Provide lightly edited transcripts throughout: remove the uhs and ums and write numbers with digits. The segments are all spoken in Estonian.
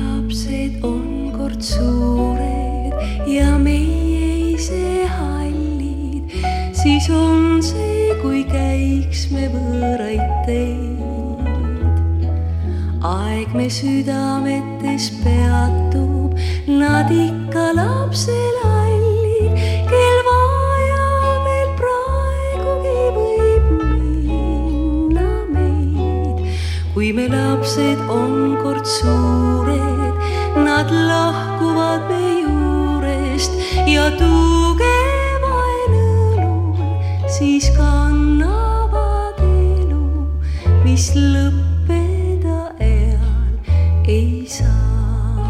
lapsed on kord suured ja meie ise hallid, siis on see, kui käiks me võõraid teid. Aeg me südametes peatub, nad ikka lapsel hallid, kel vaja veel praegugi võib minna meid. Kui me lapsed on kord suured, nad lahkuvad me juurest ja tugevael õlul siis kannavad elu, mis lõppeda eal ei saa.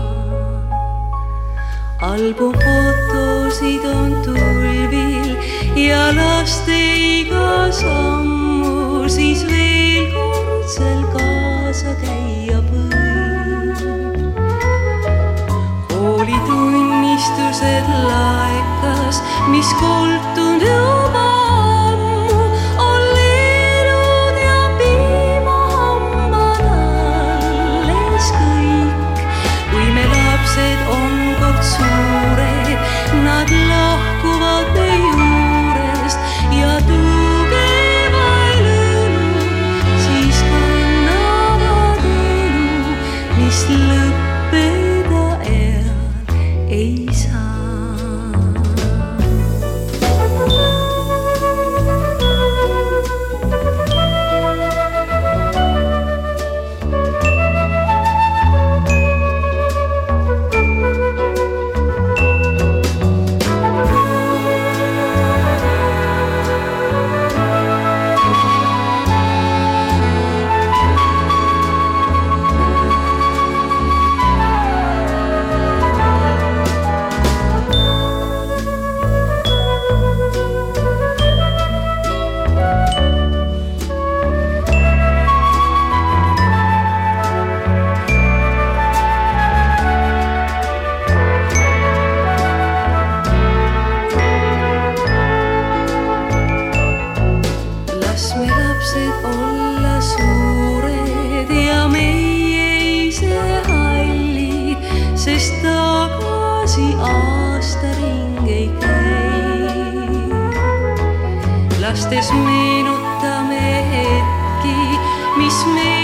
Albumfotosid on tulvil ja laste iga sammu siis veel kordsel kaasa käia võib. Koolitunnistused laekas, mis koltunud juba ammu, on leenud ja piimahambad alles kõik. Kui me lapsed on kord suured, nad lahkuvad me juurest ja tugevail õlul siis kannavad elu, mis lõppeda eal ei saa. Olla suured ja meie ise hallid, sest tagasi aastaring ei käi. Lastes meenutame hetki, mis me